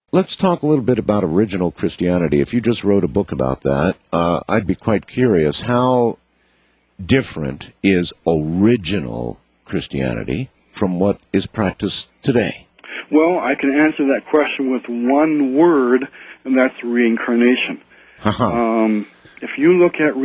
Let's talk a little bit about original Christianity. If you just wrote a book about that, I'd be quite curious. How different is original Christianity from what is practiced today? Well, I can answer that question with one word, and that's reincarnation. If you look at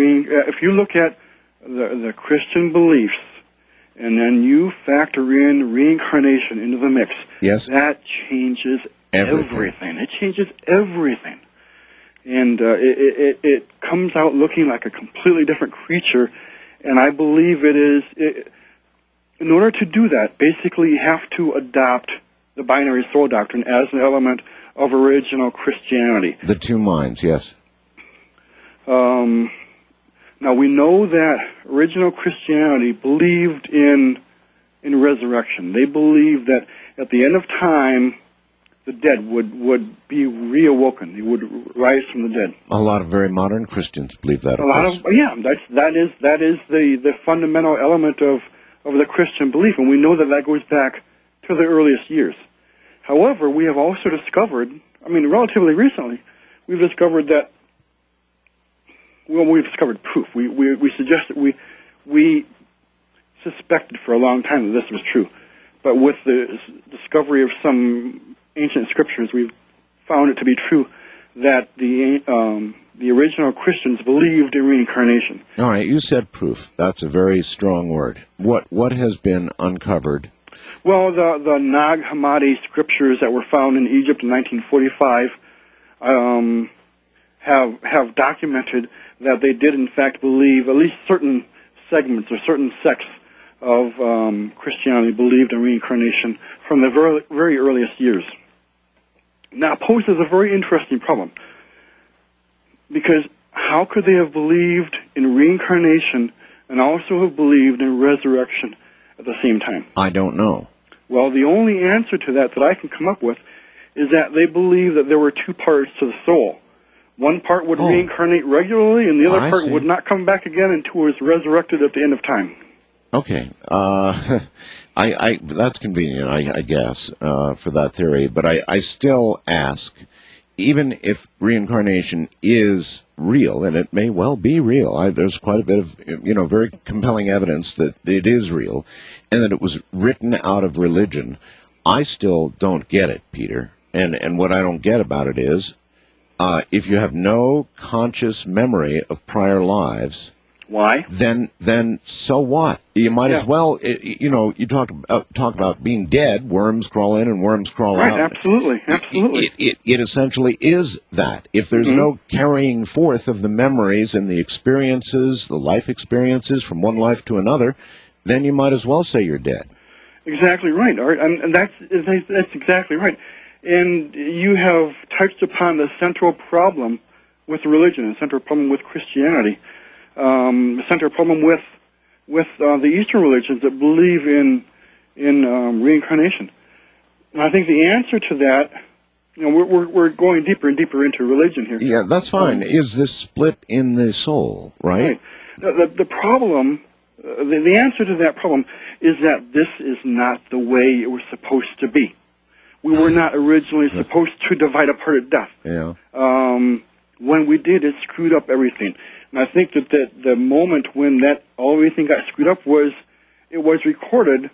the Christian beliefs, and then you factor in reincarnation into the mix, yes, that changes everything. It changes everything. And it comes out looking like a completely different creature, and I believe it is... in order to do that, basically you have to adopt the binary soul doctrine as an element of original Christianity. The two minds, yes. Now, we know that original Christianity believed in resurrection. They believed that at the end of time, the dead would be reawoken. They would rise from the dead. A lot of very modern Christians believe that. That is the fundamental element of the Christian belief, and we know that goes back to the earliest years. However, we have also discovered, relatively recently, we've discovered that. Well, we've discovered proof. We suspected for a long time that this was true, but with the discovery of some ancient scriptures, we've found it to be true that the original Christians believed in reincarnation. All right, you said proof. That's a very strong word. What has been uncovered? Well, the Nag Hammadi scriptures that were found in Egypt in 1945 have documented that they did in fact believe, at least certain segments or certain sects of Christianity believed in reincarnation from the very, very earliest years. Now, it poses a very interesting problem, because how could they have believed in reincarnation and also have believed in resurrection at the same time? I don't know. Well, the only answer to that I can come up with is that they believe that there were two parts to the soul. One part would reincarnate regularly, and the other part would not come back again until it was resurrected at the end of time. Okay. That's convenient, I guess, for that theory. But I still ask, even if reincarnation is real, and it may well be real, there's quite a bit of, very compelling evidence that it is real, and that it was written out of religion, I still don't get it, Peter. And what I don't get about it is, if you have no conscious memory of prior lives, why? Then so what? You might as well. You talk about being dead. Worms crawl in and worms crawl out. Right. Absolutely. It essentially is that. If there's no carrying forth of the memories and the experiences, the life experiences from one life to another, then you might as well say you're dead. Exactly right, Art, and that's exactly right. And you have touched upon the central problem with religion, the central problem with Christianity, the central problem with the Eastern religions that believe in reincarnation. And I think the answer to that, we're going deeper and deeper into religion here. Yeah, that's fine. Is this split in the soul, right? The problem, the answer to that problem is that this is not the way it was supposed to be. We were not originally supposed to divide apart at death. Yeah. When we did, it screwed up everything. And I think that the moment when everything got screwed up it was recorded,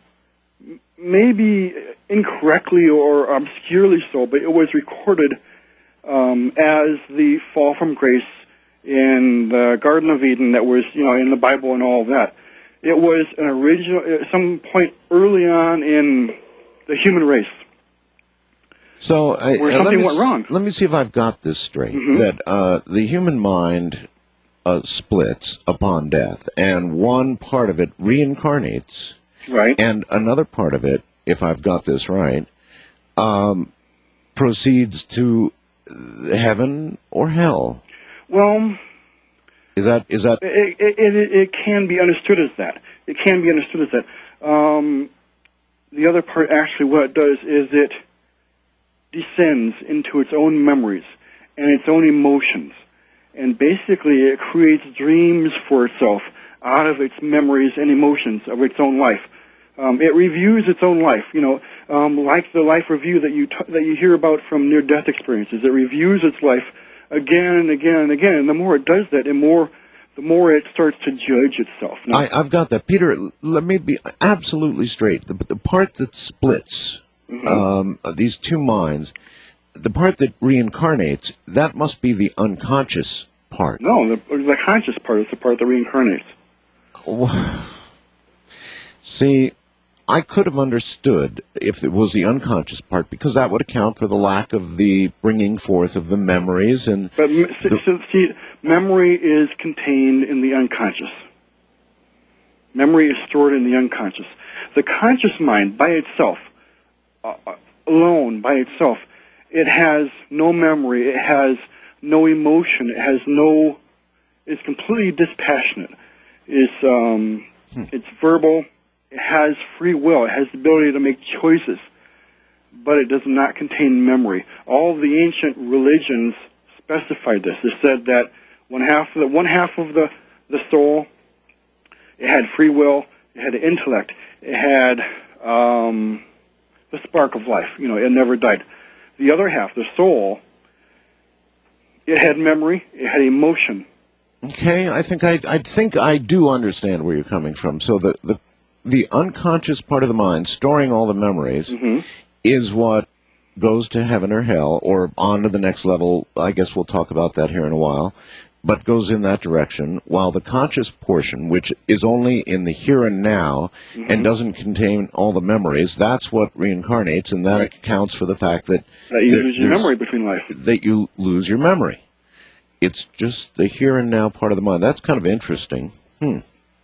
maybe incorrectly or obscurely so, but it was recorded as the fall from grace in the Garden of Eden that was, in the Bible and all of that. It was an original, at some point early on in the human race. So where something went wrong. Let me see if I've got this straight. That the human mind splits upon death, and one part of it reincarnates, right? And another part of it, if I've got this right, proceeds to heaven or hell. Well, is that? It can be understood as that. It can be understood as that. The other part, actually, what it does is it descends into its own memories and its own emotions, and basically it creates dreams for itself out of its memories and emotions of its own life. It reviews its own life, like the life review that you hear about from near-death experiences. It reviews its life again and again and again, and the more it does that, the more it starts to judge itself. Now, I've got that. Peter, let me be absolutely straight. The part that splits these two minds, the part that reincarnates, that must be the unconscious part. No, the conscious part is the part that reincarnates. See, I could have understood if it was the unconscious part, because that would account for the lack of the bringing forth of the memories. But see, memory is contained in the unconscious. Memory is stored in the unconscious. The conscious mind, by itself, alone, by itself, it has no memory, it has no emotion, it's completely dispassionate. It's verbal. It has free will. It has the ability to make choices, but it does not contain memory. All of the ancient religions specified this. They said that one half of the soul, it had free will, it had intellect, it had the spark of life. It never died. The other half, the soul, it had memory, it had emotion. Okay, I think I do understand where you're coming from. So the unconscious part of the mind, storing all the memories, is what goes to heaven or hell, or on to the next level. I guess we'll talk about that here in a while, but goes in that direction, while the conscious portion, which is only in the here and now and doesn't contain all the memories, that's what reincarnates, and that accounts for the fact that you lose your memory between life. That you lose your memory. It's just the here and now part of the mind. That's kind of interesting.